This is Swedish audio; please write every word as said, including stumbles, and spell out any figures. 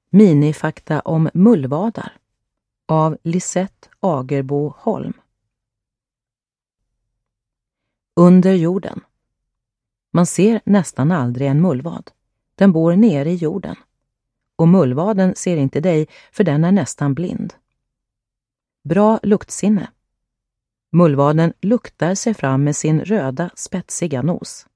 Minifakta om mullvadar av Lisette Agerbo Holm. Under jorden. Man ser nästan aldrig en mullvad. Den bor nere i jorden. Och mullvaden ser inte dig, för den är nästan blind. Bra luktsinne. Mullvaden luktar sig fram med sin röda, spetsiga nos.